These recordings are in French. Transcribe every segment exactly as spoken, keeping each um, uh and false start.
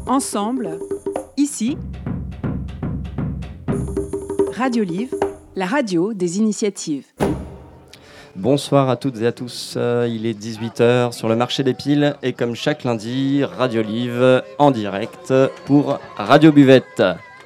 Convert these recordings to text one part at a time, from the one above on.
Ensemble, ici, Radio Livre, la radio des initiatives. Bonsoir à toutes et à tous, il est dix-huit heures sur le marché des piles et comme chaque lundi, Radio Livre en direct pour Radio Buvette.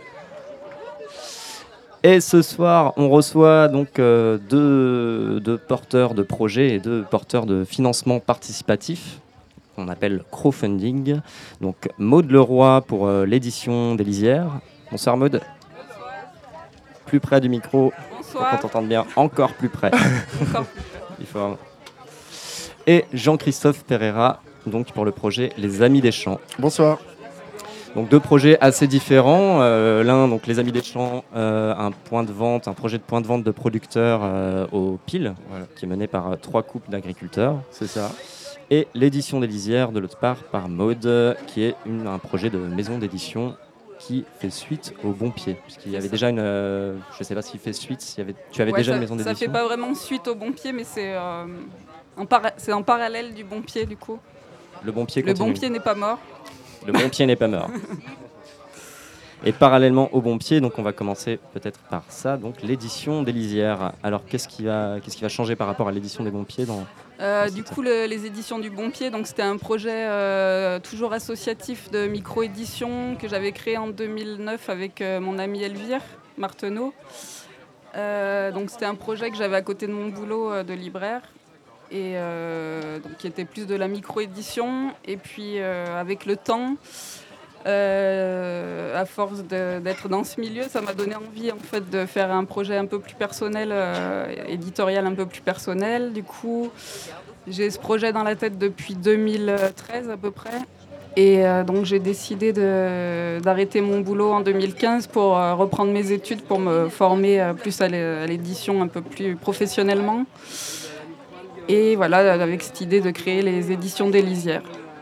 Et ce soir, on reçoit donc euh, deux, deux porteurs de projets et deux porteurs de financement participatif, qu'on appelle crowdfunding. Donc Maud Leroy pour euh, l'édition des Lisières. Bonsoir Maud. Plus près du micro. Bonsoir. Pour qu'on t'entende bien, encore plus près. Encore. Il faut vraiment... Et Jean-Christophe Pereira, donc pour le projet Les Amis des Champs. Bonsoir. Donc deux projets assez différents. Euh, l'un, donc Les Amis des Champs, euh, un point de vente, un projet de point de vente de producteurs euh, aux piles, voilà, qui est mené par euh, trois couples d'agriculteurs. C'est ça. Et l'édition des Lisières, de l'autre part, par Maud, qui est une, un projet de maison d'édition qui fait suite au Bon Pied. Puisqu'il y avait déjà une... Euh, je ne sais pas s'il fait suite, s'il y avait, tu avais Ouais, déjà ça, une maison d'édition. Ça fait pas vraiment suite au Bon Pied, mais c'est, euh, en, para- c'est en parallèle du Bon Pied, du coup. Le Bon Pied Le continue. Bon Pied n'est pas mort. Le Bon Pied n'est pas mort. Et parallèlement au Bon Pied, donc on va commencer peut-être par ça, donc l'édition des Lisières. Alors qu'est-ce qui va, qu'est-ce qui va changer par rapport à l'édition des Bon Pieds dans, Euh, dans du cette... coup, le- les éditions du Bon Pied, donc c'était un projet euh, toujours associatif de micro-édition que j'avais créé en deux mille neuf avec euh, mon amie Elvire Marteneau. Euh, donc c'était un projet que j'avais à côté de mon boulot euh, de libraire et euh, donc qui était plus de la micro-édition. Et puis euh, avec le temps, euh, à force de- d'être dans ce milieu, ça m'a donné envie en fait de faire un projet un peu plus personnel, euh, éditorial un peu plus personnel. Du coup, j'ai ce projet dans la tête depuis deux mille treize à peu près. Et euh, donc j'ai décidé de- d'arrêter mon boulot en deux mille quinze pour euh, reprendre mes études, pour me former euh, plus à l'é- à l'édition un peu plus professionnellement. Et voilà, avec cette idée de créer les éditions des Lisières.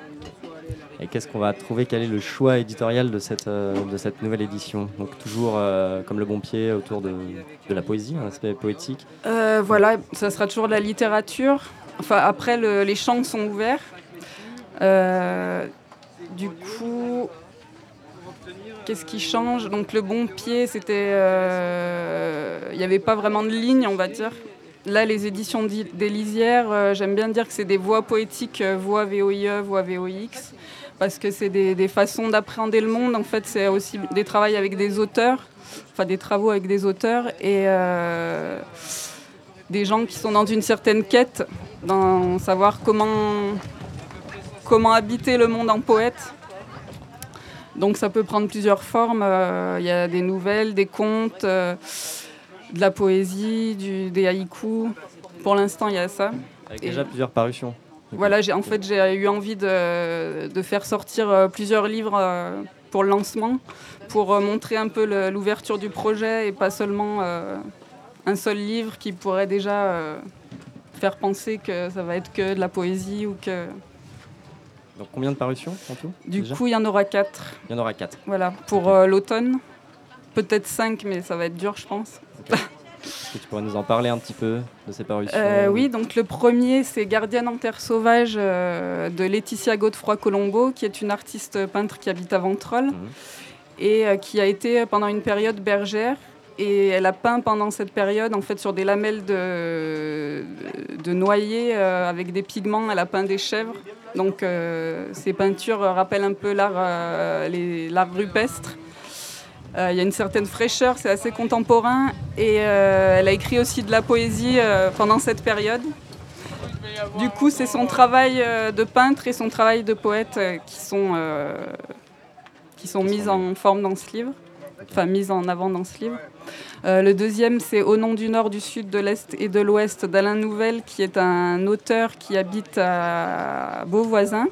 Et qu'est-ce qu'on va trouver? Quel est le choix éditorial de cette, euh, de cette nouvelle édition? Donc toujours euh, comme le Bon Pied autour de, de la poésie, un aspect poétique. Euh, voilà, ça sera toujours de la littérature. Enfin, après, le- les champs sont ouverts. Euh, du coup, qu'est-ce qui change? Donc, le Bon Pied, c'était, euh, il n'y avait pas vraiment de ligne, on va dire. Là, les éditions d'I- des Lisières, euh, j'aime bien dire que c'est des voix poétiques, euh, voix V O I E, voix V O X, parce que c'est des, des façons d'appréhender le monde. En fait, c'est aussi des travaux avec des auteurs, enfin des travaux avec des auteurs et euh, des gens qui sont dans une certaine quête, dans savoir comment, comment habiter le monde en poète. Donc ça peut prendre plusieurs formes. Euh, Il y a des nouvelles, des contes, euh, de la poésie, du, des haïkus. Pour l'instant, il y a ça. Avec Et- déjà plusieurs parutions. Voilà, j'ai, en fait, j'ai eu envie de, de faire sortir euh, plusieurs livres euh, pour le lancement, pour euh, montrer un peu le- l'ouverture du projet et pas seulement euh, un seul livre qui pourrait déjà euh, faire penser que ça va être que de la poésie ou que... Donc combien de parutions en tout? Du déjà coup, il y en aura quatre. Il y en aura quatre. Voilà, pour euh, l'automne. Peut-être cinq, mais ça va être dur, je pense. Est-ce que tu pourrais nous en parler un petit peu de ces parutions? Euh, oui, donc le premier, c'est Gardienne en terre sauvage euh, de Laetitia Godefroy-Colombo, qui est une artiste peintre qui habite à Ventrolles Mhm. et euh, qui a été pendant une période bergère. Et elle a peint pendant cette période en fait, sur des lamelles de, de noyer euh, avec des pigments. Elle a peint des chèvres. Donc euh, ces peintures rappellent un peu l'art, euh, les- l'art rupestre. Euh, Il y a une certaine fraîcheur, c'est assez contemporain. Et euh, elle a écrit aussi de la poésie euh, pendant cette période. Du coup, c'est son travail euh, de peintre et son travail de poète euh, qui sont, euh, qui sont mis en forme dans ce livre, enfin mis en avant dans ce livre. Euh, le deuxième, c'est Au nom du Nord, du Sud, de l'Est et de l'Ouest d'Alain Nouvel, qui est un auteur qui habite à Beauvoisin.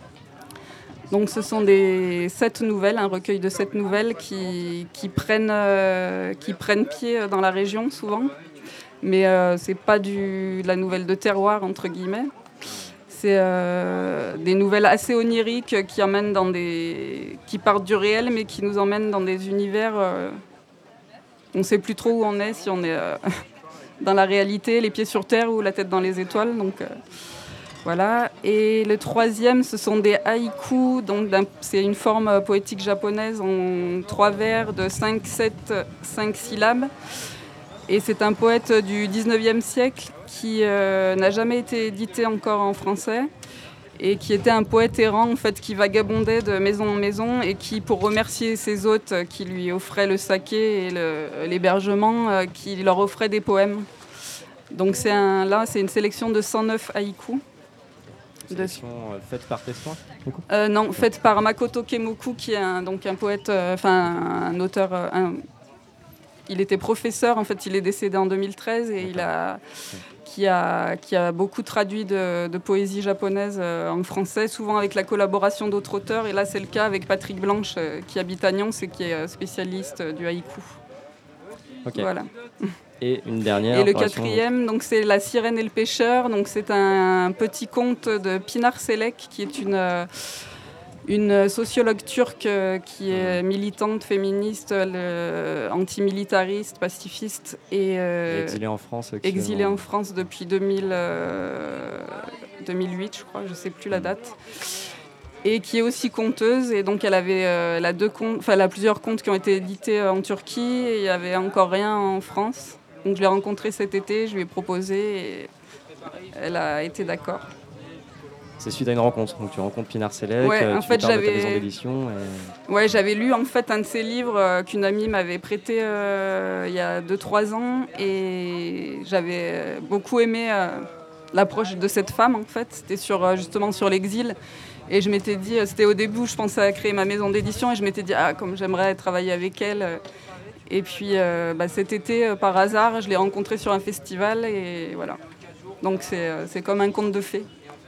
Donc ce sont des sept nouvelles, un recueil de sept nouvelles qui, qui, prennent, euh, qui prennent pied dans la région souvent. Mais euh, c'est pas du, de la nouvelle de terroir, entre guillemets. C'est euh, des nouvelles assez oniriques qui, emmènent dans des, qui partent du réel, mais qui nous emmènent dans des univers... Euh, on ne sait plus trop où on est, si on est euh, dans la réalité, les pieds sur terre ou la tête dans les étoiles. Donc, euh, Voilà. Et le troisième, ce sont des haïkus. Donc c'est une forme poétique japonaise en trois vers de cinq, sept, cinq syllabes. Et c'est un poète du dix-neuvième siècle qui euh, n'a jamais été édité encore en français et qui était un poète errant en fait, qui vagabondait de maison en maison et qui, pour remercier ses hôtes qui lui offraient le saké et le, l'hébergement, euh, qui leur offrait des poèmes. Donc c'est un, là, c'est une sélection de cent neuf haïkus. Une sélection euh, faite par tes soins euh, Non, faite par Makoto Kemoku, qui est un, donc un poète, enfin euh, un auteur... Euh, un, il était professeur, en fait, il est décédé en deux mille treize et il a, qui, a, qui a beaucoup traduit de, de poésie japonaise euh, en français, souvent avec la collaboration d'autres auteurs. Et là, c'est le cas avec Patrick Blanche, euh, qui habite à Nyons et qui est spécialiste du haïku. Okay. Voilà. Et une dernière. Et le quatrième, donc, c'est La sirène et le pêcheur. Donc, c'est un petit conte de Pinar Selek, qui est une... Euh, Une sociologue turque qui est militante, féministe, le, antimilitariste, pacifiste et, euh, et exilée en France. Exilée en France depuis deux mille, euh, deux mille huit, je crois, je ne sais plus la date. Et qui est aussi conteuse. Et donc elle avait, euh, elle a deux contes, enfin elle a plusieurs contes qui ont été édités en Turquie et il n'y avait encore rien en France. Donc je l'ai rencontrée cet été, je lui ai proposé et elle a été d'accord. C'est suite à une rencontre, donc tu rencontres Pinar Selek, ouais, tu en fait, parles j'avais... de ta maison d'édition. Et... Ouais, j'avais lu en fait un de ses livres euh, qu'une amie m'avait prêté euh, il y a deux trois ans et j'avais beaucoup aimé euh, l'approche de cette femme en fait. C'était sur, euh, justement sur l'exil et je m'étais dit, euh, c'était au début où je pensais à créer ma maison d'édition et je m'étais dit, ah, comme j'aimerais travailler avec elle. Euh, et puis euh, bah, cet été, euh, par hasard, je l'ai rencontrée sur un festival et voilà. Donc c'est, euh, c'est comme un conte de fées.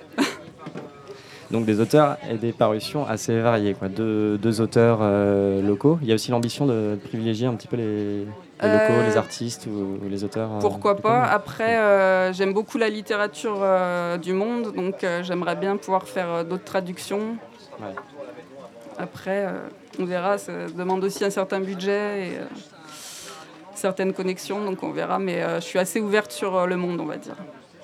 Donc des auteurs et des parutions assez variées, quoi. Deux, deux auteurs euh, locaux. Il y a aussi l'ambition de privilégier un petit peu les, les locaux, euh, les artistes ou, ou les auteurs. Pourquoi euh, pas. Après, euh, j'aime beaucoup la littérature euh, du monde, donc euh, j'aimerais bien pouvoir faire euh, d'autres traductions. Ouais. Après, euh, on verra. Ça demande aussi un certain budget et euh, certaines connexions, donc on verra. Mais euh, je suis assez ouverte sur euh, le monde, on va dire.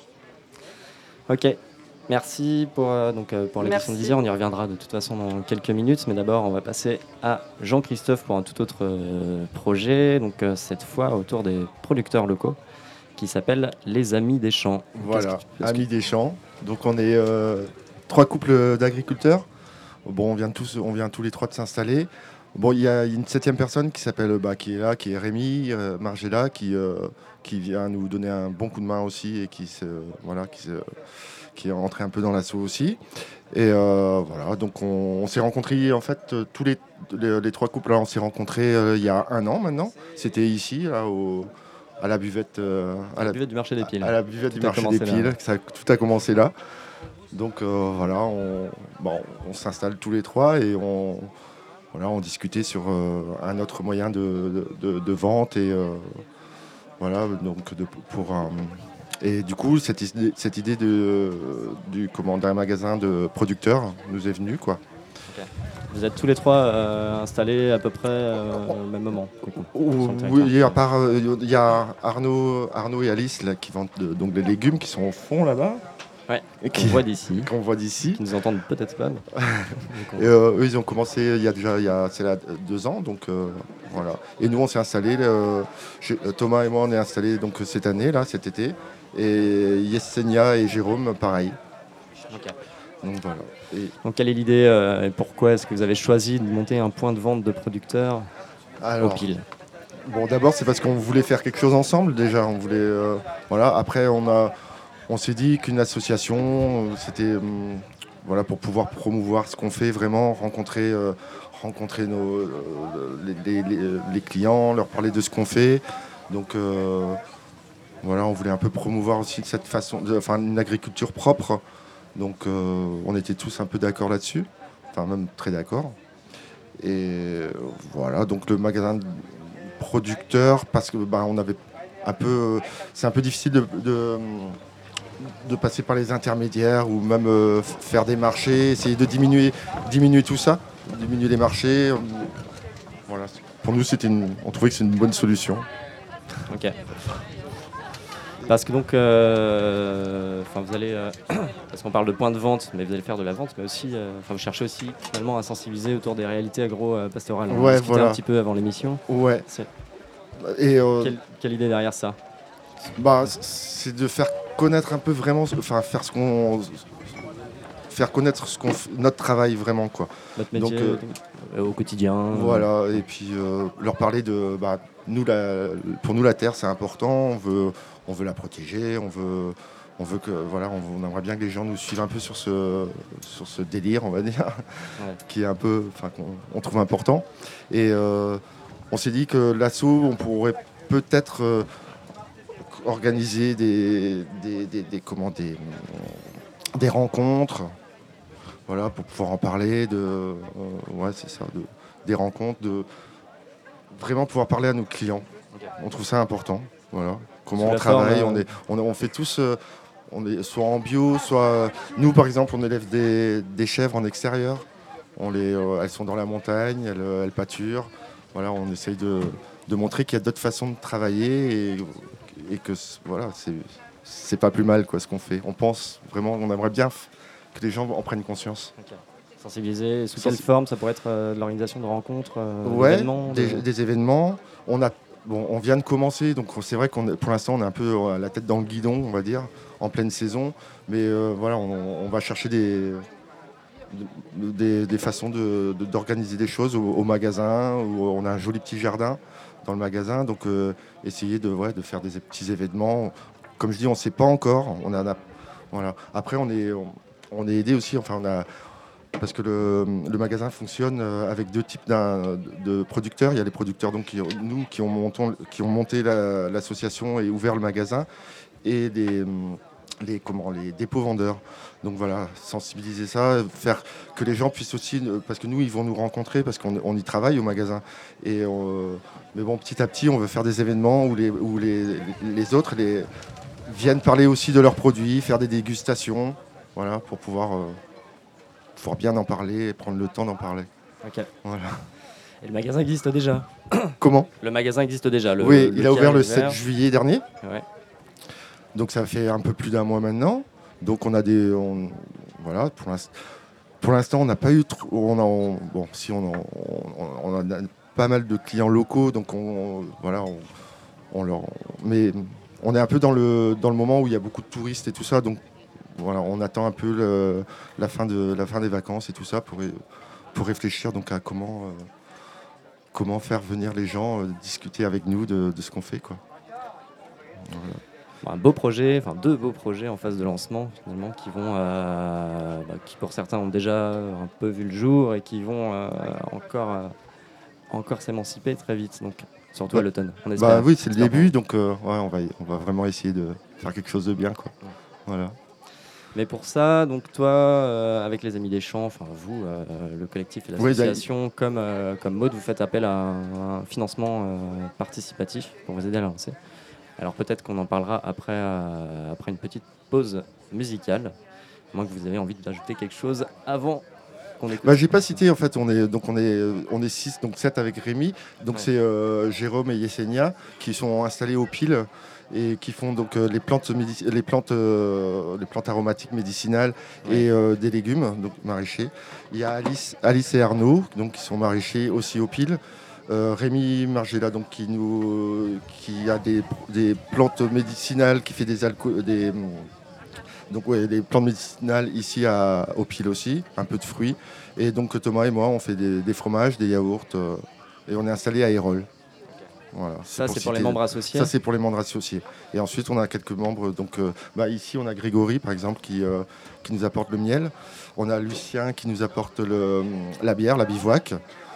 Ok. Merci pour, euh, donc, euh, pour l'édition de Visière. On y reviendra de toute façon dans quelques minutes. Mais d'abord, on va passer à Jean-Christophe pour un tout autre euh, projet. Donc, euh, cette fois, autour des producteurs locaux qui s'appelle Les Amis des Champs. Voilà, Amis des Champs. Donc, on est euh, trois couples d'agriculteurs. Bon, on vient, tous, on vient tous les trois de s'installer. Bon, il y a une septième personne qui s'appelle, bah, qui est là, qui est Rémi euh, Margella, qui, euh, qui vient nous donner un bon coup de main aussi et qui se... Voilà, qui se qui est rentré un peu dans l'assaut aussi. Et euh, voilà, donc on, on s'est rencontrés, en fait, euh, tous les, les, les trois couples, là, on s'est rencontrés euh, il y a un an maintenant. C'était ici, là, au, à la buvette... Euh, à, la, la buvette du marché des Piles. À, à la buvette tout du marché des Piles, ça, tout a commencé là. Donc euh, voilà, on, bon, on s'installe tous les trois et on, voilà, on discutait sur euh, un autre moyen de, de, de, de vente et euh, voilà, donc de, pour... un Et du coup, cette idée, cette idée de, du, comment, d'un magasin de producteurs nous est venue, quoi. Okay. Vous êtes tous les trois euh, installés à peu près euh, au même moment. Oui, à part, il euh, y a Arnaud, Arnaud et Alice là, qui vendent de, donc des légumes qui sont au fond là-bas. Ouais, et qu'on voit d'ici. Qu'on voit d'ici. Qui nous entendent peut-être pas. Mais... et, euh, eux, ils ont commencé il y a déjà il y a, c'est là, deux ans, donc euh, voilà. Et nous, on s'est installés. Euh, Thomas et moi, on est installés donc cette année là, cet été. Et Yesenia et Jérôme, pareil. Okay. Donc voilà. Et donc quelle est l'idée euh, et pourquoi est-ce que vous avez choisi de monter un point de vente de producteurs Alors, aux Piles? Bon, d'abord c'est parce qu'on voulait faire quelque chose ensemble déjà. On voulait, euh, voilà. Après on a, on s'est dit qu'une association, c'était, euh, voilà, pour pouvoir promouvoir ce qu'on fait, vraiment rencontrer, euh, rencontrer nos, euh, les, les, les clients, leur parler de ce qu'on fait. Donc euh, Voilà, on voulait un peu promouvoir aussi de cette façon, de, enfin une agriculture propre. Donc euh, on était tous un peu d'accord là-dessus, enfin même très d'accord. Et voilà, donc le magasin de producteur, parce que bah, on avait un peu, c'est un peu difficile de, de, de passer par les intermédiaires ou même euh, faire des marchés, essayer de diminuer, diminuer tout ça, diminuer les marchés. Voilà, pour nous c'était, une, on trouvait que c'est une bonne solution. Ok. Parce que donc, euh, enfin, vous allez, euh, parce qu'on parle de point de vente, mais vous allez faire de la vente, mais aussi, euh, enfin, vous cherchez aussi finalement à sensibiliser autour des réalités agro-pastorales. On Ouais, en discutait voilà. un petit peu avant l'émission. Ouais. C'est- Et euh, Quelle, quelle idée derrière ça? bah, c'est de faire connaître un peu vraiment, ce- enfin faire ce qu'on, faire connaître ce qu'on, f- notre travail vraiment quoi. Votre métier Donc, euh, euh, au quotidien. euh, Voilà. Et puis euh, leur parler de, bah, nous la, pour nous la terre c'est important. On veut, on veut la protéger. On veut, on veut que, voilà, on, on aimerait bien que les gens nous suivent un peu sur ce, sur ce délire, on va dire, Ouais. qui est un peu, enfin qu'on on trouve important. Et euh, on s'est dit que l'assaut, on pourrait peut-être euh, organiser des, des, des, des, comment, des, des rencontres, voilà, pour pouvoir en parler, de, euh, ouais, c'est ça, de, des rencontres, de vraiment pouvoir parler à nos clients. On trouve ça important, voilà. Comment Sous on la travaille, forme, on, euh, est, on, on fait tous, euh, on est soit en bio, soit nous par exemple, on élève des, des chèvres en extérieur. On les, euh, elles sont dans la montagne, elles, euh, elles pâturent. Voilà, on essaye de, de montrer qu'il y a d'autres façons de travailler et, et que c- voilà, c'est, c'est pas plus mal quoi, ce qu'on fait. On pense vraiment, on aimerait bien f- que les gens en prennent conscience. Ok. Sensibiliser, sous quelle Sensi- forme? Ça pourrait être euh, de l'organisation de rencontres, euh, Ouais, d'événements des, de- des événements. On a, bon, on vient de commencer, donc c'est vrai qu'on est- pour l'instant on est un peu euh, la tête dans le guidon, on va dire, en pleine saison. Mais euh, voilà, on, on va chercher des, des, des façons de- de- d'organiser des choses au, au magasin. Où on a un joli petit jardin dans le magasin, donc euh, essayer de, ouais, de faire des petits événements. Comme je dis, on ne sait pas encore. On en a, voilà. Après, on est, on, on est aidé aussi. Enfin, on a parce que le, le magasin fonctionne euh, avec deux types d'un- de producteurs. Il y a les producteurs donc, qui, nous qui ont, monton- qui ont monté la- l'association et ouvert le magasin, et des, hum, les, comment, les dépôts vendeurs. Donc voilà, sensibiliser ça, faire que les gens puissent aussi, euh, parce que nous ils vont nous rencontrer, parce qu'on on y travaille au magasin. Et euh, mais bon, petit à petit, on veut faire des événements où les, où les, les autres les, viennent parler aussi de leurs produits, faire des dégustations, voilà, pour pouvoir... euh, pouvoir bien en parler et prendre le temps d'en parler. Ok. Voilà. Et le magasin existe déjà. Comment? Le magasin existe déjà. Le, Oui, le il a ouvert Pierre le est sept ouvert. juillet dernier, Ouais. donc ça fait un peu plus d'un mois maintenant. Donc on a des, on- voilà, pour l'instant, pour l'instant on n'a pas eu, trop, on a, on- bon, si on, en- on, on a pas mal de clients locaux, donc on, voilà, on, on leur, mais on est un peu dans le dans le moment où il y a beaucoup de touristes et tout ça, donc voilà, on attend un peu le- la fin de la fin des vacances et tout ça pour pour réfléchir donc à comment euh, comment faire venir les gens euh, discuter avec nous de, de ce qu'on fait quoi. Voilà. Bon, un beau projet, enfin deux beaux projets en phase de lancement finalement qui vont, euh, bah, qui pour certains ont déjà un peu vu le jour et qui vont euh, encore, euh, encore s'émanciper très vite. Donc surtout à Bah, l'automne. On espère. Bah oui, c'est le J'espère début, donc euh, ouais, on va y- on va vraiment essayer de faire quelque chose de bien quoi. Voilà. Mais pour ça, donc toi, euh, avec les Amis des Champs, enfin vous, euh, le collectif et Oui, l'association, comme, euh, comme Maud, vous faites appel à un, un financement euh, participatif pour vous aider à la lancer. Alors peut-être qu'on en parlera après, euh, après une petite pause musicale, à moins que vous ayez envie d'ajouter quelque chose avant qu'on écoute. Bah, j'ai pas cité en fait, on est donc on est euh, on est six, donc sept avec Rémi. Donc Ouais. c'est euh, Jérôme et Yesenia qui sont installés au Pile et qui font donc euh, les plantes médici- les plantes euh, les plantes aromatiques médicinales Ouais. et euh, des légumes donc maraîchers. Il y a Alice Alice et Arnaud donc qui sont maraîchers aussi au Pile. Euh, Rémi Margella donc qui nous qui a des, des plantes médicinales, qui fait des alco- des donc ouais, des plantes médicinales ici à, au Pile aussi, un peu de fruits. Et donc Thomas et moi, on fait des, des fromages, des yaourts, euh, et on est installé à Hérol. Voilà, Ça, c'est pour les citer- membres associés. Ça, c'est pour les membres associés. Et ensuite, on a quelques membres. Donc, euh, bah, ici, on a Grégory, par exemple, qui, euh, qui nous apporte le miel. On a Lucien qui nous apporte le, la bière, la bivouac.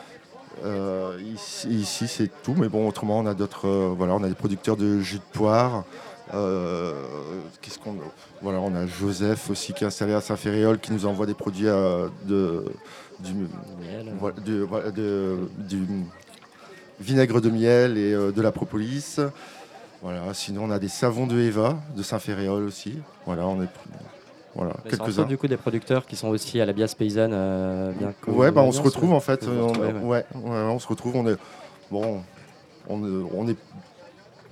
Euh, ici, ici, c'est tout. Mais bon, autrement, on a d'autres. euh, voilà, on a des producteurs de jus de poire. Euh, qu'est-ce qu'on voilà, on a Joseph aussi qui est installé à Saint-Ferréol, qui nous envoie des produits euh, de, du, Miel. voilà, de- voilà, de- du vinaigre de miel et euh, de la propolis. Voilà, sinon on a des savons de Eva de Saint-Ferréol aussi. Voilà, on est voilà, Mais c'est entre quelques-uns. autres, du coup des producteurs qui sont aussi à la bias paysanne. euh, bien Ouais, bah on se Alliance, retrouve ouais. en fait. Vous vous on, retrouvez, ouais. ouais, ouais, on se retrouve. On est bon, on, on est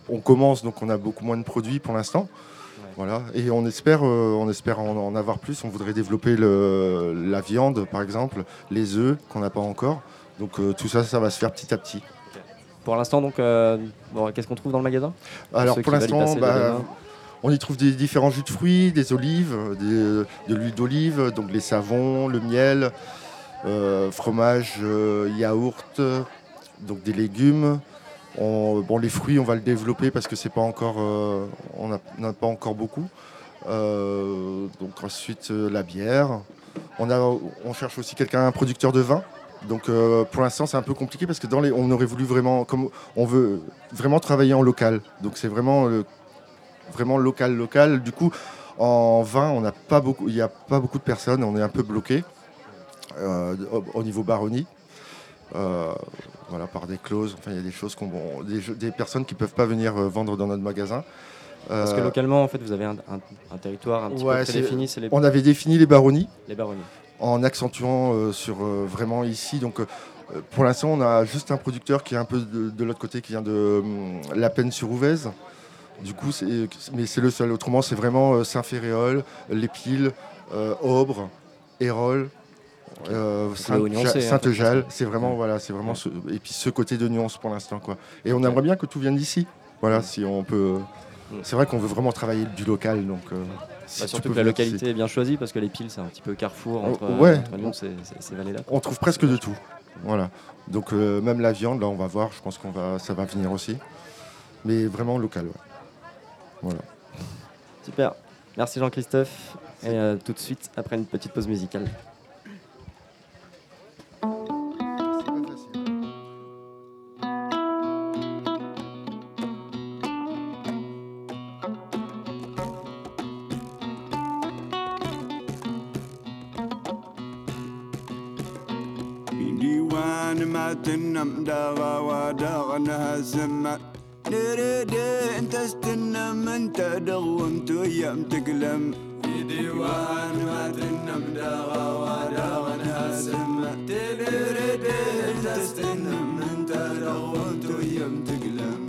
on commence, donc on a beaucoup moins de produits pour l'instant. Ouais. Voilà. Et on espère, euh, on espère en, en avoir plus. On voudrait développer le, la viande, par exemple, les œufs qu'on n'a pas encore. Donc euh, tout ça, ça va se faire petit à petit. Pour l'instant, donc, euh, bon, qu'est-ce qu'on trouve dans le magasin? Alors pour l'instant, bah, on y trouve des différents jus de fruits, des olives, des, de l'huile d'olive, donc les savons, le miel, euh, fromage, euh, yaourt, donc des légumes. On, bon, les fruits, on va le développer parce que c'est pas encore, euh, on n'a pas encore beaucoup. Euh, donc ensuite euh, la bière. On, a, on cherche aussi quelqu'un, un producteur de vin. Donc euh, pour l'instant c'est un peu compliqué parce que dans les, on aurait voulu vraiment, comme on veut vraiment travailler en local. Donc c'est vraiment, euh, vraiment local, local. Du coup en vin on n'a pas beaucoup, il n'y a pas beaucoup de personnes, on est un peu bloqué euh, au, au niveau baronnie. Euh, voilà, par des clauses, enfin il y a des choses qu'on, bon, des, des personnes qui ne peuvent pas venir euh, vendre dans notre magasin. Euh, Parce que localement en fait vous avez un, un, un territoire un petit ouais, peu prédéfini. C'est les... On avait défini les baronnies. Les baronnies. En accentuant euh, sur euh, vraiment ici. Donc, euh, pour l'instant, on a juste un producteur qui est un peu de, de l'autre côté, qui vient de euh, La Plaine-sur-Ouvèze. Du coup, c'est, mais c'est le seul. Autrement, c'est vraiment euh, Saint-Féréol, L'Épile, euh, Aubre, Hérol, euh, Sainte-Jalles. Sainte c'est vraiment, ouais. Voilà, c'est vraiment. Ouais. Ce, et puis ce côté de nuance pour l'instant, quoi. Et on okay. aimerait bien que tout vienne d'ici. Voilà, ouais. si on peut. Euh, c'est vrai qu'on veut vraiment travailler du local, donc. Euh, Si bah surtout que la localité c'est... est bien choisie parce que les piles c'est un petit peu carrefour entre, oh, ouais. entre Lyon, c'est, c'est, ces vallées-là. On trouve presque de tout. Voilà. Donc euh, même la viande, là on va voir, je pense qu'on va, ça va venir aussi. Mais vraiment local. Ouais. Voilà. Super. Merci Jean-Christophe. Et euh, tout de suite après une petite pause musicale. تنم داغا وداغنها سما نريدي انت استنم انت دغومت ايام تقلم في ديوان ما تنم داغا وداغنها سما نريدي انت استنم انت دغومت ايام تقلم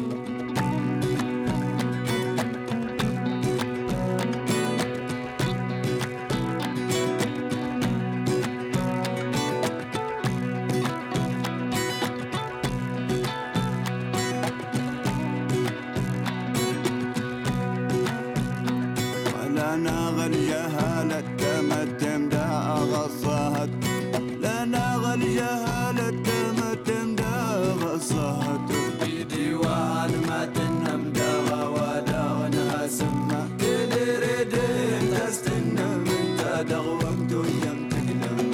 الجهالة تمتم دا غصهت لنا غالجهالة تمتم دا غصهت في ديوان ما تنم دا وداغنها سما تدريدين تستنم انت دغومت ويم تقلم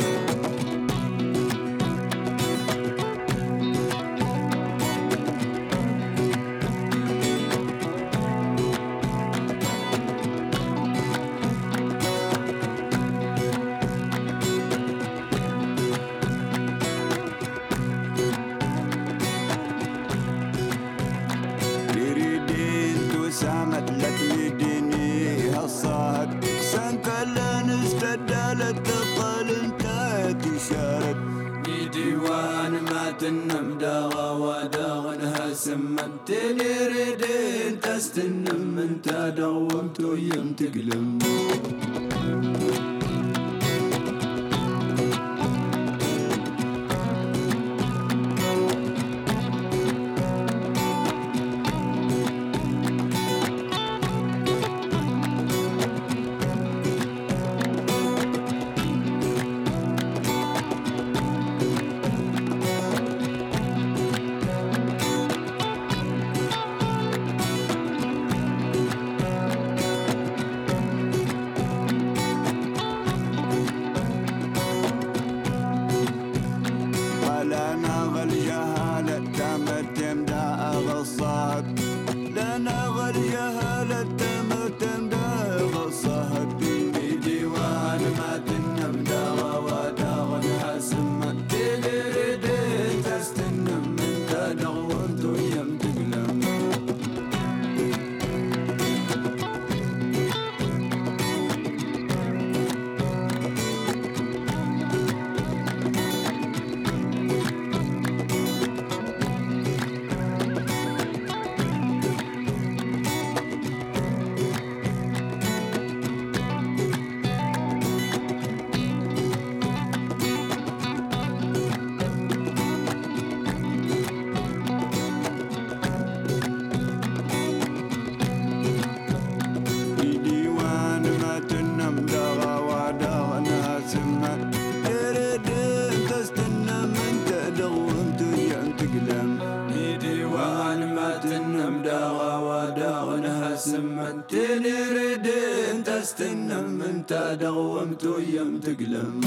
تنم داغا وداغنها سمن تنيردين تستنم انت دومت ويم تقلم انت دغومت ويم تقلم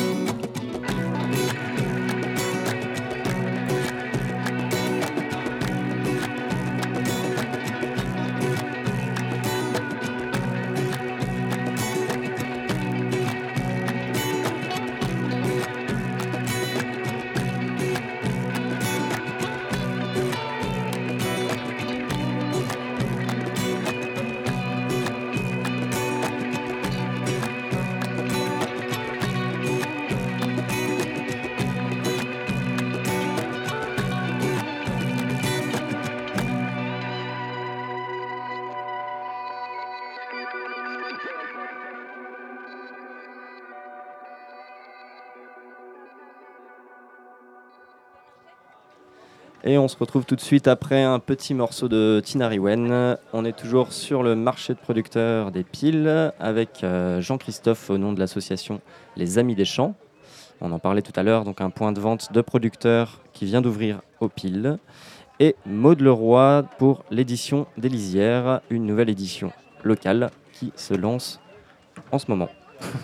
Et on se retrouve tout de suite après un petit morceau de Tinariwen. On est toujours sur le marché de producteurs des piles avec euh, Jean-Christophe au nom de l'association Les Amis des Champs. On en parlait tout à l'heure, donc un point de vente de producteurs qui vient d'ouvrir aux piles. Et Maud Leroy pour l'édition des Lisières, une nouvelle édition locale qui se lance en ce moment.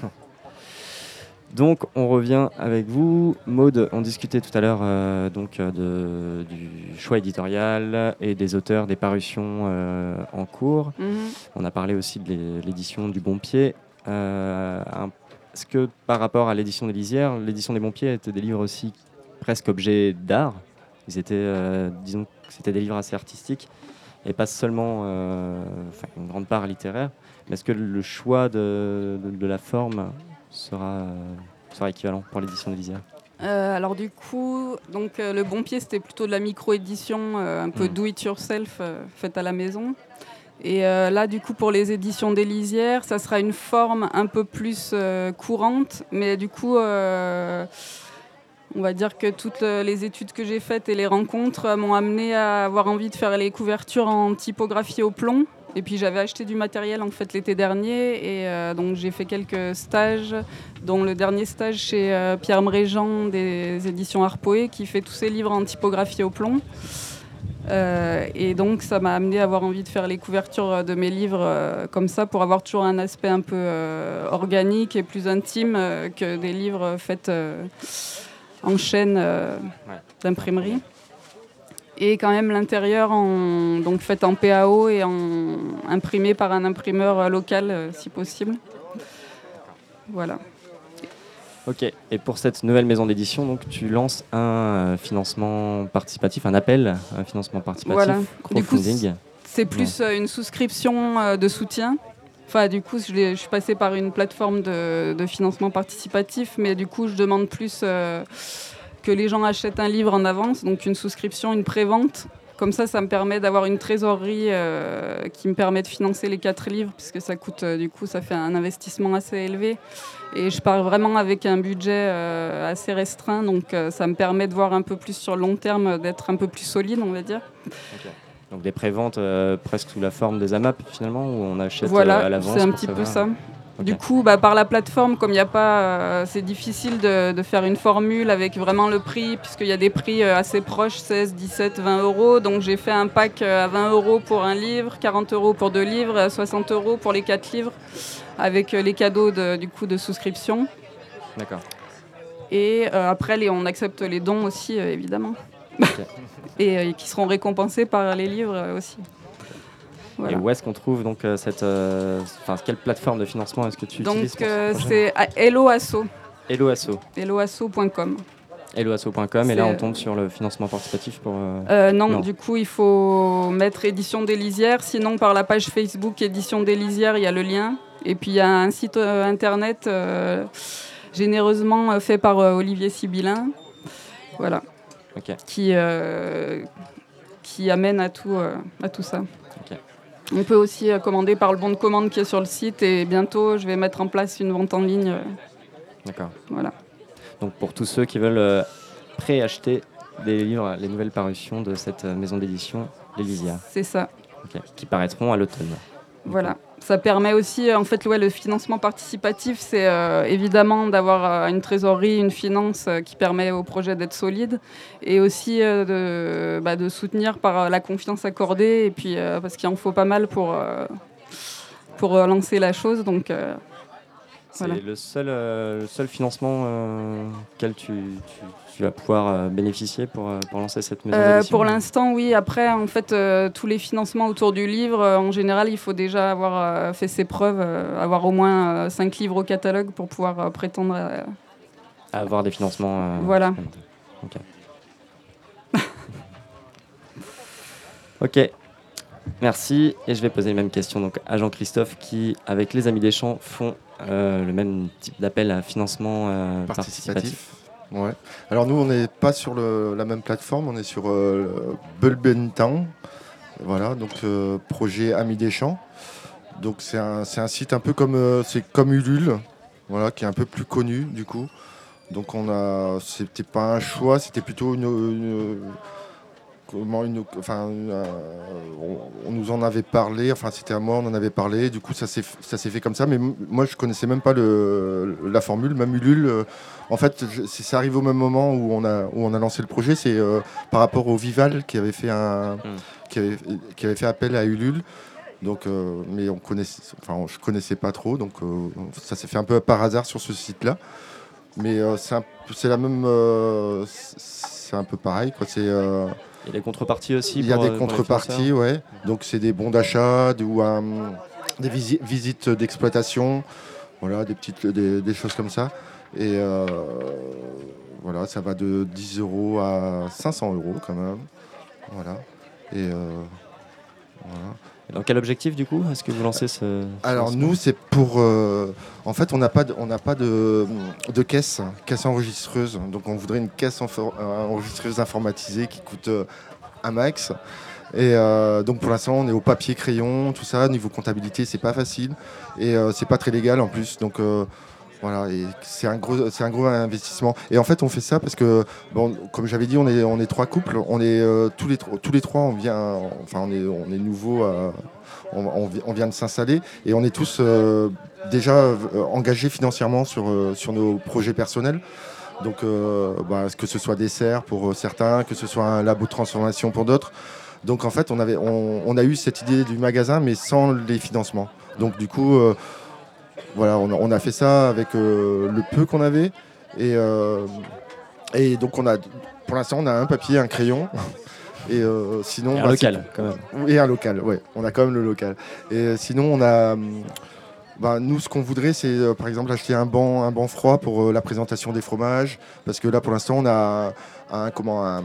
Donc on revient avec vous. Maud, on discutait tout à l'heure euh, donc, euh, de, du choix éditorial et des auteurs, des parutions euh, en cours. Mhm. On a parlé aussi de l'édition du Bon Pied. Euh, un- Est-ce que par rapport à l'édition des Lisières, l'édition des Bons Pieds étaient des livres aussi presque objets d'art? Ils étaient, euh, disons que c'était des livres assez artistiques et pas seulement euh, enfin, une grande part littéraire. Mais est-ce que le choix de, de, de la forme sera, euh, sera équivalent pour l'édition des Lisières? Euh, alors du coup, donc, euh, le Bon Pied, c'était plutôt de la micro-édition, euh, un peu Mm. do-it-yourself, euh, faite à la maison. Et euh, là, du coup, pour les éditions des Lisières, ça sera une forme un peu plus euh, courante, mais du coup, euh, on va dire que toutes le- les études que j'ai faites et les rencontres euh, m'ont amené à avoir envie de faire les couvertures en typographie au plomb. Et puis j'avais acheté du matériel en fait l'été dernier et euh, donc j'ai fait quelques stages, dont le dernier stage chez euh, Pierre Mréjean des éditions Harpoé qui fait tous ses livres en typographie au plomb. Euh, et donc ça m'a amené à avoir envie de faire les couvertures de mes livres euh, comme ça pour avoir toujours un aspect un peu euh, organique et plus intime euh, que des livres faits euh, en chaîne euh, Ouais. d'imprimerie. Et quand même l'intérieur en, donc fait en P A O et en, imprimé par un imprimeur euh, local euh, si possible. Voilà. Ok, et pour cette nouvelle maison d'édition, donc tu lances un euh, financement participatif, un appel à un financement participatif, Voilà. Du coup, crowdfunding. C'est plus euh, une souscription euh, de soutien. Enfin, du coup, je, l'ai- je suis passée par une plateforme de, de financement participatif, mais du coup, je demande plus euh, que les gens achètent un livre en avance, donc une souscription, une prévente. Comme ça, ça me permet d'avoir une trésorerie euh, qui me permet de financer les quatre livres, puisque ça coûte, euh, du coup, ça fait un investissement assez élevé. Et je pars vraiment avec un budget euh, assez restreint, donc euh, ça me permet de voir un peu plus sur le long terme, d'être un peu plus solide, on va dire. Ok. Donc des préventes euh, presque sous la forme des A M A P finalement, où on achète Voilà, euh, à l'avance. c'est un pour petit peu savoir. ça. Ok. Du coup, bah, par la plateforme, comme il n'y a pas, euh, c'est difficile de, de faire une formule avec vraiment le prix, puisqu'il y a des prix euh, assez proches, seize, dix-sept, vingt euros. Donc j'ai fait un pack euh, à vingt euros pour un livre, quarante euros pour deux livres, euh, soixante euros pour les quatre livres, avec euh, les cadeaux de, du coup de souscription. D'accord. Et euh, après, les, on accepte les dons aussi, euh, évidemment. Ok. Et euh, qui seront récompensés par les livres euh, aussi. Voilà. Et où est-ce qu'on trouve donc euh, cette, euh, enfin quelle plateforme de financement est-ce que tu utilises Donc pour ce euh, projet? c'est à Helloasso, Helloasso, helloasso point com. helloasso point com, et là C'est, on tombe sur le financement participatif pour. euh, Euh, non, Non. du coup, il faut mettre Édition des Lisières. Sinon, par la page Facebook Édition des Lisières, il y a le lien. Et puis, il y a un site euh, internet euh, généreusement euh, fait par euh, Olivier Sibyllin. Voilà. Ok. Qui, euh, qui amène à tout, euh, à tout ça. Ok. On peut aussi euh, commander par le bon de commande qui est sur le site. Et bientôt, je vais mettre en place une vente en ligne. euh, D'accord. voilà. Donc pour tous ceux qui veulent euh, préacheter des livres, les nouvelles parutions de cette euh, maison d'édition, les Lisières, C'est ça. ok, qui paraîtront à l'automne. Voilà. Ça permet aussi, en fait, ouais, le financement participatif, c'est euh, évidemment d'avoir euh, une trésorerie, une finance euh, qui permet au projet d'être solide, et aussi euh, de, bah, de soutenir par euh, la confiance accordée, et puis euh, parce qu'il en faut pas mal pour, euh, pour euh, lancer la chose. Donc, euh, C'est Voilà. le seul, euh, le seul financement euh, auquel tu, tu, tu vas pouvoir euh, bénéficier pour, euh, pour lancer cette maison Euh, d'édition. pour l'instant, oui. Après, en fait, euh, tous les financements autour du livre, euh, en général, il faut déjà avoir euh, fait ses preuves, euh, avoir au moins euh, cinq livres au catalogue pour pouvoir euh, prétendre à... À avoir des financements. euh, Voilà. Ok. Ok. Merci. Et je vais poser les mêmes questions donc, à Jean-Christophe qui, avec les Amis des Champs, font euh, le même type d'appel à financement euh, participatif. Participatif. Ouais. Alors nous, on n'est pas sur le- la même plateforme, on est sur euh, Bulbentown. Voilà, donc euh, projet Amis des Champs. Donc c'est un, c'est un site un peu comme, euh, c'est comme Ulule, voilà, qui est un peu plus connu du coup. Donc on a, c'était pas un choix, c'était plutôt une, une- comment une, enfin, une, euh, on, on nous en avait parlé, enfin c'était à moi, on en avait parlé. Du coup ça s'est, ça s'est fait comme ça, mais m- moi je connaissais même pas le, la formule, même Ulule. euh, en fait, je- c'est, ça arrive au même moment où on a, où on a lancé le projet, c'est euh, par rapport au Vival qui avait fait un, qui avait, qui avait fait appel à Ulule. Donc, euh, mais on connaissait, enfin, je connaissais pas trop, donc euh, ça s'est fait un peu par hasard sur ce site-là. Mais euh, c'est, un, c'est la même, euh, c'est un peu pareil, quoi. C'est, euh, Il y a des contreparties aussi. il y a pour, des euh, pour les contreparties, financeurs. ouais. Donc c'est des bons d'achat, de- ou un- des visi- visites d'exploitation, voilà, des petites, des, des choses comme ça. Et euh, voilà, ça va de dix euros à cinq cents euros quand même, voilà. Et euh, voilà. Et dans quel objectif du coup est-ce que vous lancez ce Alors financement nous, c'est pour... euh, en fait, on n'a pas, de, on n'a pas de, de caisse, caisse enregistreuse. Donc on voudrait une caisse enfor- euh, enregistreuse informatisée qui coûte euh, un max. Et euh, donc pour l'instant, on est au papier crayon, tout ça. Niveau comptabilité, c'est pas facile. Et euh, c'est pas très légal en plus. Donc euh, voilà, et c'est un gros, c'est un gros investissement. Et en fait, on fait ça parce que, bon, comme j'avais dit, on est, on est trois couples. On est euh, tous les tro- tous les trois, on vient, enfin, on est, on est nouveaux. euh, on, on vi- on vient de s'installer et on est tous euh, déjà euh, engagés financièrement sur, euh, sur nos projets personnels. Donc, euh, bah, que ce soit des serres pour euh, certains, que ce soit un labo de transformation pour d'autres. Donc, en fait, on, avait, on, on a eu cette idée du magasin, mais sans les financements. Donc, du coup, euh, voilà, on a, on a fait ça avec euh, le peu qu'on avait. Et, euh, et donc, on a, pour l'instant, on a un papier, un crayon. Et euh, sinon, Et un bah, local c'est- quand même. Et un local, ouais. On a quand même le local. Et euh, sinon, on a. hum, bah, nous, ce qu'on voudrait, c'est euh, par exemple acheter un banc, un banc froid pour euh, la présentation des fromages. Parce que là, pour l'instant, on a un, comment, un,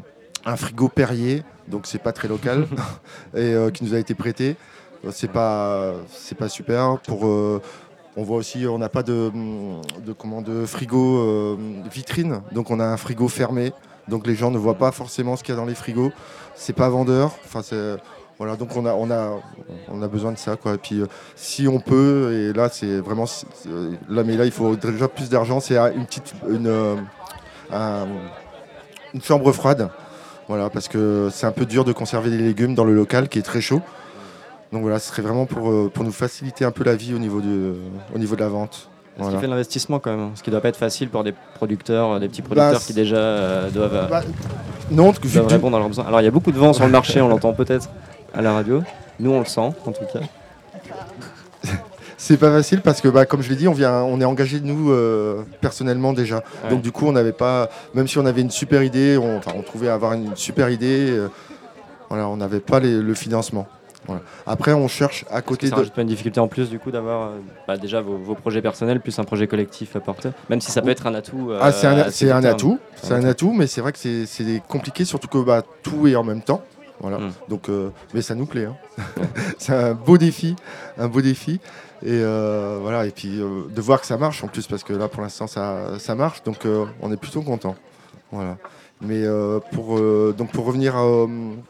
un frigo Perrier, donc c'est pas très local, et euh, qui nous a été prêté. Euh, C'est pas, c'est pas super. Pour, euh, on voit aussi, on n'a pas de, hum, de, comment, de frigo euh, vitrine, donc on a un frigo fermé. Donc les gens ne voient pas forcément ce qu'il y a dans les frigos. C'est pas vendeur. Enfin, c'est, voilà, donc on a, on a, on a besoin de ça, quoi. Et puis euh, si on peut, et là c'est vraiment, c'est- là mais là il faut déjà plus d'argent. C'est euh, une petite, une, euh, un- une chambre froide. Voilà, parce que c'est un peu dur de conserver les légumes dans le local qui est très chaud. Donc voilà, ce serait vraiment pour, euh, pour nous faciliter un peu la vie au niveau, du, au niveau de la vente. Ce Voilà. qui fait de l'investissement quand même, ce qui doit pas être facile pour des producteurs, des petits producteurs Bah, qui déjà euh, doivent, euh, Bah, non, vu doivent que- répondre à leurs besoins. Alors il y a beaucoup de vent sur le marché, on l'entend peut-être à la radio. Nous on le sent en tout cas. c'est pas facile parce que, bah, comme je l'ai dit, on, vient, on est engagé nous euh, personnellement déjà. Ouais. Donc du coup, on n'avait pas, même si on avait une super idée, on, enfin, on trouvait avoir une super idée, euh, voilà, on n'avait pas les- le financement. Voilà. Après, on cherche à Est-ce que côté ça de. rajoute pas une difficulté en plus du coup d'avoir euh, bah, déjà vos, vos projets personnels plus un projet collectif à porter, même si ça peut être un atout. euh, Ah, c'est un, à c'est ces un termes. atout, C'est c'est un un atout, mais c'est vrai que c'est c'est compliqué, surtout que bah, tout est en même temps. Voilà. Mm. Donc, euh, mais ça nous plaît. Hein. C'est un beau défi, un beau défi. Et euh, voilà. Et puis euh, de voir que ça marche en plus, parce que là pour l'instant ça, ça marche, donc euh, on est plutôt content. Voilà. Mais euh, pour euh, donc pour revenir euh,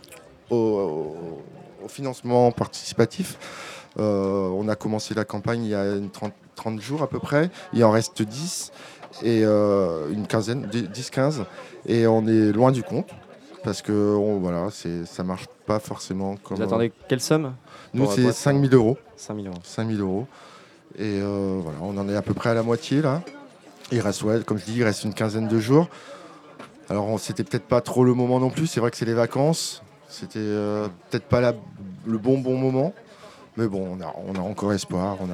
au, au financement participatif, euh, on a commencé la campagne il y a une trente, trente jours à peu près. Il en reste dix et euh, une quinzaine, dix quinze, et on est loin du compte. Parce que on, voilà, c'est, ça marche pas forcément comme. Vous attendez quelle somme? Nous, pour- c'est pour être- cinq mille euros. cinq mille euros. cinq mille euros. Et euh, voilà, on en est à peu près à la moitié là. Il reste, ouais, comme je dis, il reste une quinzaine de jours. Alors, on- c'était peut-être pas trop le moment non plus. C'est vrai que c'est les vacances. C'était euh, peut-être pas la- le bon bon moment. Mais bon, on a, on a encore espoir. On a,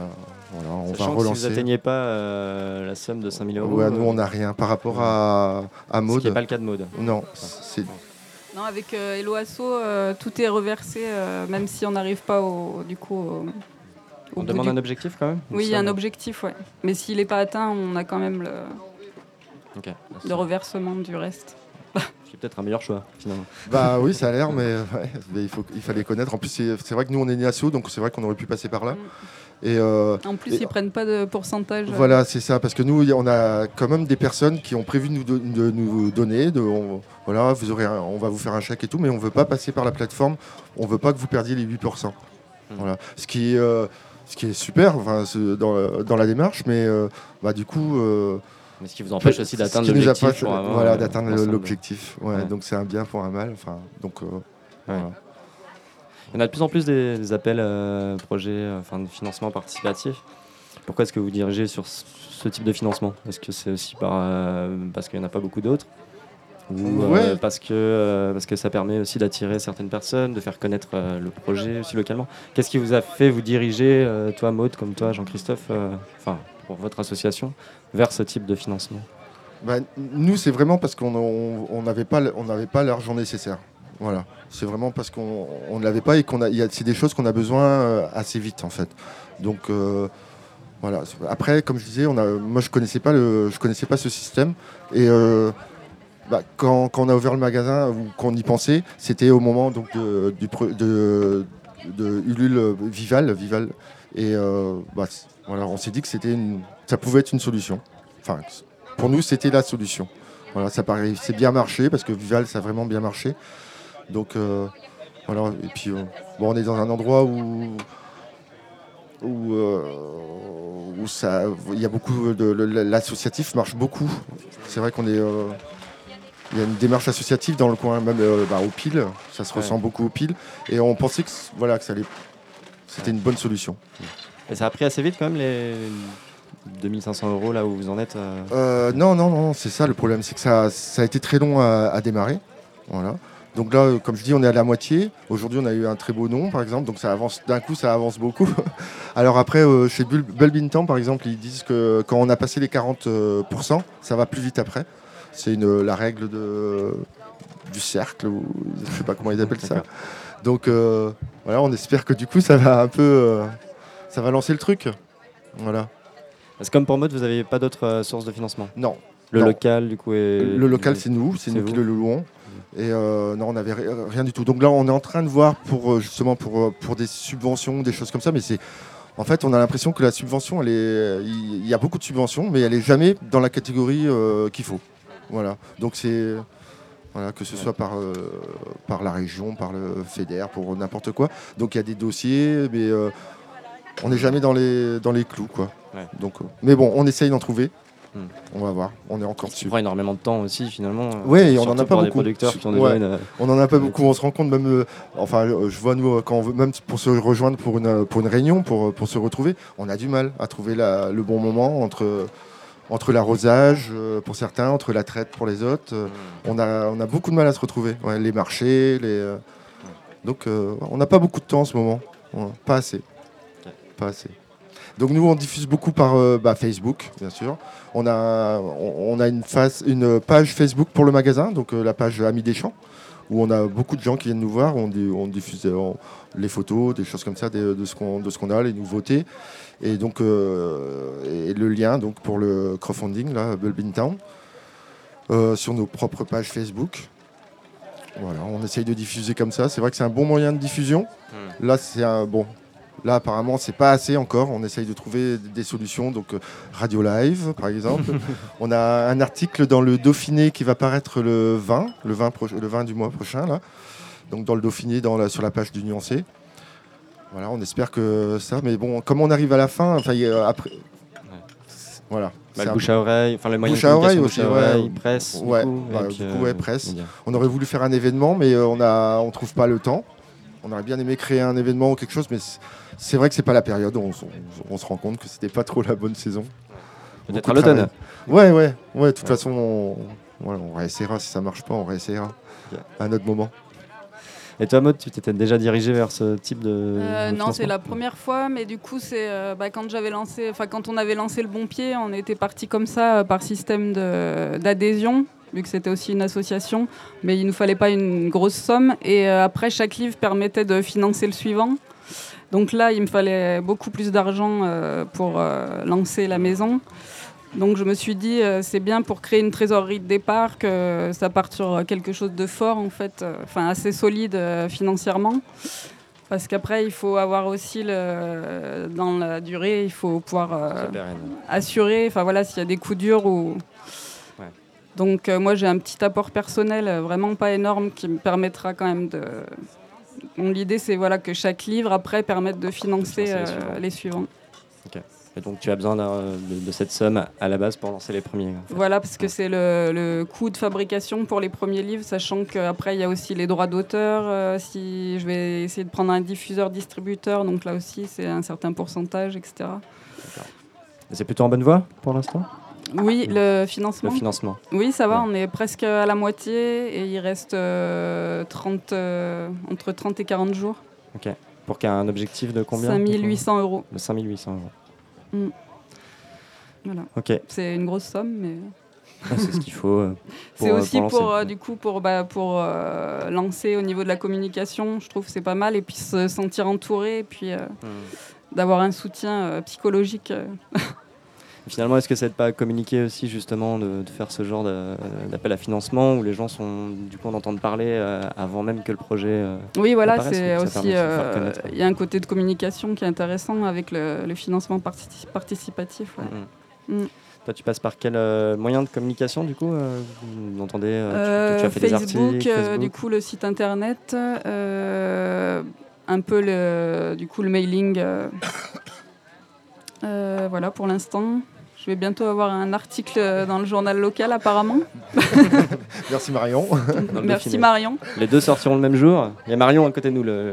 Voilà, on Sachant va que relancer. si vous n'atteignez pas euh, la somme de cinq mille euros, Ouais, nous, euh, on n'a rien par rapport à, à ce Maud. qui n'est pas le cas de Maud. Non, c'est... Non, avec euh, Hello Asso, euh, tout est reversé, euh, même si on n'arrive pas au, du coup, au, au On bout demande du... un objectif quand même. Oui, il y a un somme objectif, ouais. Mais s'il n'est pas atteint, on a quand même le, Ok. le reversement du reste. C'est peut-être un meilleur choix finalement. Bah oui, ça a l'air, mais, ouais, mais il, faut, il fallait connaître. En plus, c'est, c'est vrai que nous, on est né asso, donc c'est vrai qu'on aurait pu passer par là. Et, euh, En plus, et- ils prennent pas de pourcentage. euh, Voilà, c'est ça, parce que nous, on a quand même des personnes qui ont prévu de nous, do- de nous donner, de, on, voilà, vous aurez un- on va vous faire un chèque et tout, mais on ne veut pas passer par la plateforme, on ne veut pas que vous perdiez les huit pour cent. Hmm. Voilà. Ce, qui est, euh, ce qui est super enfin, c'est dans, dans la démarche, mais euh, bah, du coup... euh, Mais ce qui vous empêche aussi ce d'atteindre qui nous l'objectif. empêche, pour avoir, voilà, euh, d'atteindre l'ensemble. l'objectif. Ouais, Ouais. Donc c'est un bien pour un mal. Enfin, donc, euh, voilà. Il y en a de plus en plus des, des appels euh, projets, euh, enfin de financement participatif. Pourquoi est-ce que vous dirigez sur ce, ce type de financement? Est-ce que c'est aussi par, euh, parce qu'il n'y en a pas beaucoup d'autres ou euh, Ouais. parce, que, euh, parce que ça permet aussi d'attirer certaines personnes, de faire connaître euh, le projet aussi localement? Qu'est-ce qui vous a fait vous diriger, euh, toi Maud, comme toi Jean-Christophe, euh, enfin pour votre association, vers ce type de financement? Bah, nous, c'est vraiment parce qu'on on- on n'avait pas, l- on n'avait pas l'argent nécessaire. Voilà. C'est vraiment parce qu'on on ne l'avait pas et qu'on a, il y a, c'est des choses qu'on a besoin euh, assez vite en fait. Donc euh, voilà. Après, comme je disais, on a, moi je connaissais pas le, je connaissais pas ce système et euh, bah, quand, quand on a ouvert le magasin ou qu'on y pensait, c'était au moment donc de, du pre- de, de Ulule Vival, Vival et euh, bah, c- voilà, on s'est dit que c'était une, ça pouvait être une solution. Enfin, pour nous, c'était la solution. Voilà, ça paraît, c'est bien marché parce que Vival, ça a vraiment bien marché. Donc euh, voilà, et puis euh, bon, on est dans un endroit où où, euh, où ça, il y a beaucoup de le- l'associatif marche beaucoup. C'est vrai qu'on est, euh, il y a une démarche associative dans le coin, même euh, bah, au Pile, ça se Ouais. ressent beaucoup au Pile, et on pensait que c- voilà que ça allait, c'était une bonne solution. Et ça a pris assez vite quand même les deux mille cinq cents euros là où vous en êtes euh, Euh, non, non, non, c'est ça le problème, c'est que ça, ça a été très long à, à démarrer. Voilà. Donc là, euh, comme je dis, on est à la moitié. Aujourd'hui, on a eu un très beau nom, par exemple, donc ça avance d'un coup, ça avance beaucoup. Alors après, euh, chez Bul- Bulbintan, par exemple, ils disent que quand on a passé les quarante pour cent, ça va plus vite après. C'est une, la règle de, du cercle, ou je sais pas comment ils appellent ça. D'accord. Donc euh, voilà, on espère que du coup, ça va un peu, euh, ça va lancer le truc. Voilà. Est-ce que comme pour Maud, vous n'avez pas d'autres euh, sources de financement? Non. Le Non. local, du coup, est... Le local, c'est nous, c'est c'est nous qui vous. le louons. Et euh, non, on n'avait ri- rien du tout. Donc là, on est en train de voir pour euh, justement pour, euh, pour des subventions, des choses comme ça. Mais c'est, en fait, on a l'impression que la subvention, elle est, il y a beaucoup de subventions, mais elle est jamais dans la catégorie euh, qu'il faut. Voilà. Donc c'est, voilà, que ce soit par euh, par la région, par le fédère, pour n'importe quoi. Donc il y a des dossiers, mais euh, on n'est jamais dans les dans les clous, quoi. Ouais. Donc, euh, mais bon, on essaye d'en trouver. Hmm. On va voir. On est encore Ça dessus. prend énormément de temps aussi, finalement. euh, Ouais, et on en a surtout pas pour des beaucoup. producteurs qui ont Ouais. déjà une... euh, On n'en a pas beaucoup, on se rend compte même, euh, enfin euh, je vois nous euh, quand on veut, même pour se rejoindre pour une, euh, pour une réunion, pour, euh, pour se retrouver, on a du mal à trouver la- le bon moment entre, entre l'arrosage euh, pour certains, entre la traite pour les autres. euh, on, a, on a beaucoup de mal à se retrouver. Ouais, les marchés, les, euh, donc euh, on n'a pas beaucoup de temps en ce moment, Ouais, pas assez. Pas assez. Donc nous on diffuse beaucoup par euh, bah, Facebook bien sûr. On a, on, on a une, face, une page Facebook pour le magasin, donc euh, la page Amis des Champs, où on a beaucoup de gens qui viennent nous voir, on, di- on diffuse euh, on- les photos, des choses comme ça, des- de ce qu'on de ce qu'on a, les nouveautés. Et donc euh, et le lien donc, pour le crowdfunding, là, Bulbintown, euh, sur nos propres pages Facebook. Voilà, on essaye de diffuser comme ça. C'est vrai que c'est un bon moyen de diffusion. Hmm. Là, c'est un bon. Là, apparemment, c'est pas assez encore. On essaye de trouver des solutions. Donc, euh, Radio Live, par exemple. On a un article dans le Dauphiné qui va paraître le vingt, le vingt, pro- le vingt du mois prochain, là. Donc, dans le Dauphiné, dans la- sur la page du Nuancé. Voilà, on espère que ça. Mais bon, comme on arrive à la fin, enfin, il y a- après. Voilà. bah, C'est le un bouche à oreille, enfin le moyen Bouche de à communication, oreille bouche à aussi, ouais. oreille, presse, Ouais, du coup, bah, avec, du euh, coup, ouais, presse. médias. On aurait voulu faire un événement, mais euh, on a, on trouve pas le temps. On aurait bien aimé créer un événement ou quelque chose, mais c'est- c'est vrai que c'est pas la période. On, s- on se rend compte que c'était pas trop la bonne saison. Peut-être Beaucoup à de l'automne. travail. Ouais, ouais, ouais. De toute Ouais. façon, on, voilà, on réessayera si ça marche pas, on réessayera Ok. à un autre moment. Et toi, Maud, tu t'étais déjà dirigé vers ce type de, Euh, de non, c'est financement? la première fois, mais du coup, c'est euh, bah, quand j'avais lancé, enfin quand on avait lancé le Bon Pied, on était parti comme ça euh, par système de- d'adhésion, vu que c'était aussi une association, mais il nous fallait pas une grosse somme. Et euh, après, chaque livre permettait de financer le suivant. Donc là, il me fallait beaucoup plus d'argent euh, pour euh, lancer la maison. Donc je me suis dit, euh, c'est bien pour créer une trésorerie de départ que ça parte sur quelque chose de fort, en fait, euh, enfin assez solide euh, financièrement. Parce qu'après, il faut avoir aussi, le, dans la durée, il faut pouvoir euh, C'est pérenne. assurer, enfin voilà, s'il y a des coups durs. Ou... Ouais. Donc euh, moi, j'ai un petit apport personnel, euh, vraiment pas énorme, qui me permettra quand même de... Bon, l'idée, c'est voilà, que chaque livre, après, permette de financer, financer les euh, suivants. les suivants. Et donc, tu as besoin d'un- de, de cette somme à la base pour lancer les premiers. En fait. Voilà, parce que c'est le, le coût de fabrication pour les premiers livres, sachant qu'après, il y a aussi les droits d'auteur. Euh, si je vais essayer de prendre un diffuseur-distributeur, donc là aussi, c'est un certain pourcentage, et cetera. Et c'est plutôt en bonne voie pour l'instant, Oui, le le financement. financement. Oui, ça va, Ouais. on est presque à la moitié et il reste euh, trente, euh, entre trente et quarante jours. Pour qu'il y ait un objectif de combien? cinq mille huit cents euros. De cinq mille huit cents euros. Voilà. Ok, C'est une grosse somme, mais ouais, c'est ce qu'il faut. euh, pour, c'est euh, aussi pour pour, lancer. euh, du coup, pour, bah, pour euh, lancer au niveau de la communication. Je trouve que c'est pas mal et puis se sentir entouré et puis euh, Hmm. d'avoir un soutien euh, psychologique. euh. Finalement, est-ce que ça n'aide pas à communiquer aussi, justement, de, de faire ce genre de- d'appel à financement où les gens sont, du coup, en entendent parler euh, avant même que le projet. euh, Oui, voilà, apparaisse, c'est ou ça aussi. permet de se faire euh, connaître? Il y a un côté de communication qui est intéressant avec le, le financement parti- participatif. Ouais. Mhm. Mm. Toi, tu passes par quel euh, moyen de communication, du coup euh, Vous entendez euh, tu- Euh, tu, as fait des Facebook, articles, euh, Facebook. du coup le site internet, euh, un peu le, du coup le mailing. euh, euh, voilà pour l'instant. Je vais bientôt avoir un article dans le journal local apparemment. Merci Marion. Dans le Merci Dauphiné. Marion. Les deux sortiront le même jour. Il y a Marion à côté de nous. Le...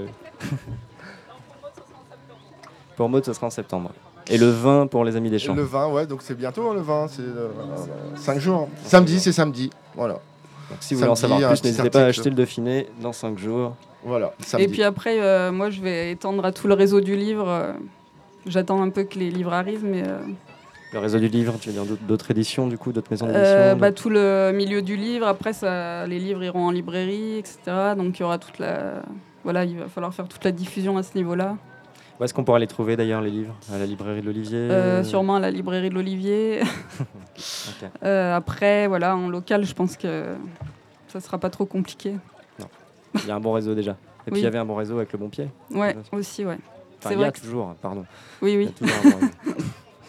pour Maud, ce sera en septembre. Et le vingt pour les Amis des Champs. Le vingt, ouais, donc c'est bientôt hein, le vingt, c'est cinq jours. Samedi, c'est samedi. Voilà. Donc, si vous voulez en samedi, savoir un plus, petit n'hésitez pas à article. acheter le Dauphiné dans cinq jours. Voilà, samedi. Et puis après, euh, moi je vais étendre à tout le réseau du livre. euh, J'attends un peu que les livres arrivent, mais euh, Le réseau du livre, tu veux dire d'autres- d'autres éditions, du coup, d'autres maisons d'édition euh, de- bah, tout le milieu du livre. Après, ça, les livres iront en librairie, et cetera. Donc il y aura toute la, voilà, il va falloir faire toute la diffusion à ce niveau-là. Où est-ce qu'on pourra les trouver d'ailleurs, les livres? À la librairie de l'Olivier Euh, sûrement à la librairie de l'Olivier. Ok. Euh, après, voilà, en local, je pense que ça sera pas trop compliqué. Il y a un bon réseau déjà. Et puis Oui. il y avait un bon réseau avec le Bon Pied. Ouais, Ouais. aussi, ouais. Enfin, C'est il y a vrai que- toujours, pardon. Oui, Il y oui. a toujours un bon réseau.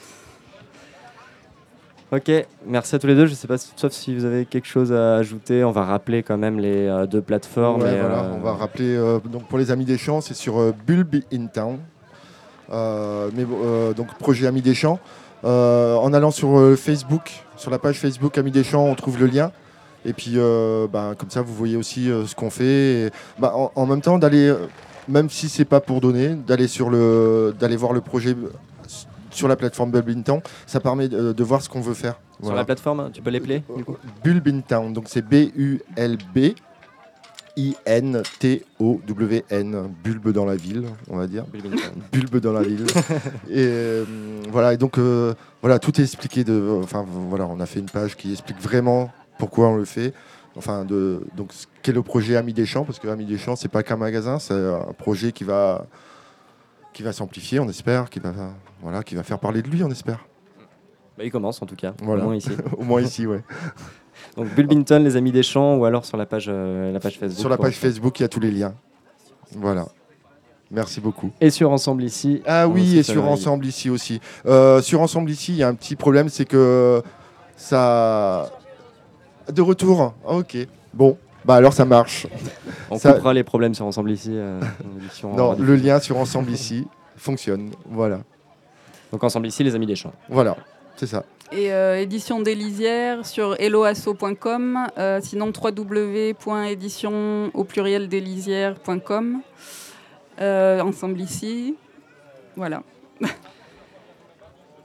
Ok, merci à tous les deux. Je ne sais pas, si- sauf si vous avez quelque chose à ajouter. On va rappeler quand même les euh, deux plateformes. Ouais, et, voilà, euh, on va rappeler, euh, donc pour les Amis des Champs, c'est sur euh, Bulb in Town. Euh, mais, bon, euh, donc projet Amis des Champs. Euh, en allant sur euh, Facebook, sur la page Facebook Amis des Champs, on trouve le lien. Et puis, euh, bah, comme ça, vous voyez aussi euh, ce qu'on fait. Et, bah, en, en même temps, d'aller, euh, même si c'est pas pour donner, d'aller sur le, d'aller voir le projet euh, sur la plateforme Bulb in Town, ça permet de, de voir ce qu'on veut faire. Sur Voilà. la plateforme, tu peux les player du coup Bulb in Town, donc c'est B U L B I N T O W N, bulbe dans la ville, on va dire. Bulbe dans la ville. Et euh, voilà, et donc euh, voilà, tout est expliqué. De, enfin voilà, on a fait une page qui explique vraiment pourquoi on le fait. Enfin, de, donc ce qu'est le projet Amis des Champs, parce que Amis des Champs, c'est pas qu'un magasin, c'est un projet qui va qui va s'amplifier, on espère, qui va voilà, qui va faire parler de lui, on espère. Bah, il commence en tout cas, Voilà. au moins ici. Au moins ici, ouais. Donc Bulbington, les Amis des Champs, ou alors sur la page, euh, la page Facebook. Sur la pour page l'instant. Facebook, il y a tous les liens. Voilà. Merci beaucoup. Et sur Ensemble ici. Ah on oui, se et fait sur la- Ensemble ici aussi. Euh, sur Ensemble ici, il y a un petit problème, c'est que ça... De retour. Ah, ok. Bon, bah alors ça marche. On Ça- coupera les problèmes sur Ensemble ici. euh, en édition en Non, radio. le lien sur Ensemble ici fonctionne. Voilà. Donc Ensemble ici, les Amis des Champs. Voilà, c'est ça. Et euh, édition des lisières sur helloasso point com, euh, sinon w w w point édition au pluriel des lisières point com. Euh, ensemble ici. Voilà.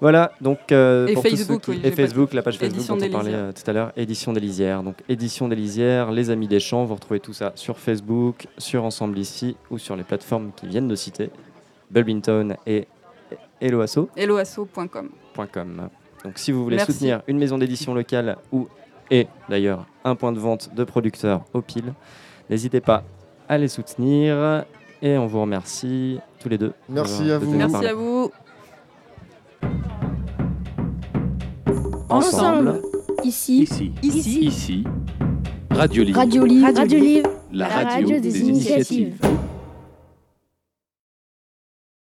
Voilà, donc euh, Et pour tous Facebook, ceux qui- oui, et j'ai pas Facebook, dit. la page Facebook Édition dont des on parlait Lisières. euh, tout à l'heure, Édition des Lisières. Donc Édition des Lisières, les Amis des Champs, vous retrouvez tout ça sur Facebook, sur Ensemble Ici ou sur les plateformes qui viennent de citer, Bulbington et Helloasso helloasso point com. point com. Donc si vous voulez Merci. soutenir une maison d'édition locale ou et d'ailleurs un point de vente de producteurs au pile, n'hésitez pas à les soutenir et on vous remercie tous les deux. Merci de- à de vous. venir Merci parler. à vous. Ensemble. Ici, Ici, Ici, ici, Radio Libre, Radio Livre, Radio Livre, Radio Livre, la la radio, radio des, des initiatives. initiatives.